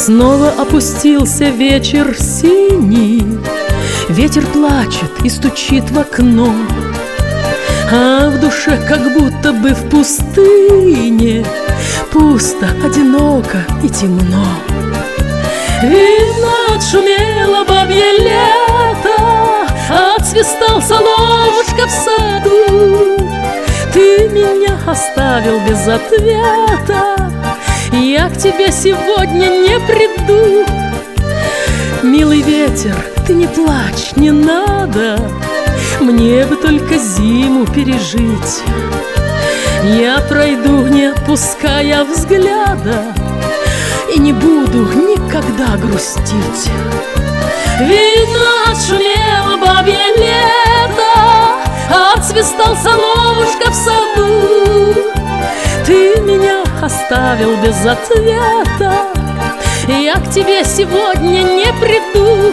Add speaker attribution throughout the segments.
Speaker 1: Снова опустился вечер синий, ветер плачет и стучит в окно, а в душе как будто бы в пустыне, пусто, одиноко и темно. Видно, отшумело бабье лето, отсвистал соловушка в саду. Ты меня оставил без ответа, я к тебе сегодня не приду. Милый ветер, ты не плачь, не надо, мне бы только зиму пережить. Я пройду, не отпуская взгляда, и не буду никогда грустить. Видно, отшумело бабье лето, отсвистал соловушка в саду. Ты меня оставил без ответа, я к тебе сегодня не приду.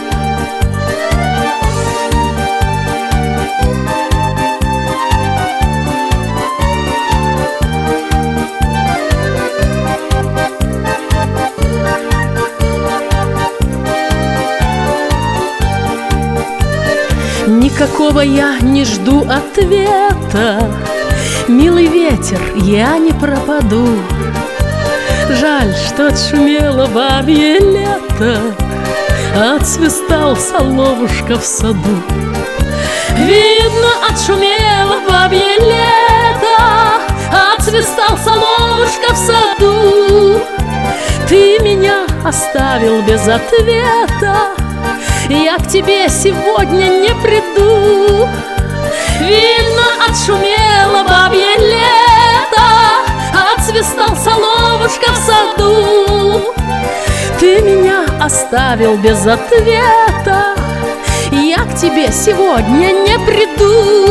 Speaker 1: Никакого я не жду ответа, милый ветер, я не пропаду. Жаль, что отшумело бабье лето, отсвистал соловушка в саду. Видно, отшумело бабье лето, отсвистал соловушка в саду. Ты меня оставил без ответа, я к тебе сегодня не приду. Видно, отшумело бабье лето, отсвистал соловушка в саду. Ты меня оставил без ответа, я к тебе сегодня не приду.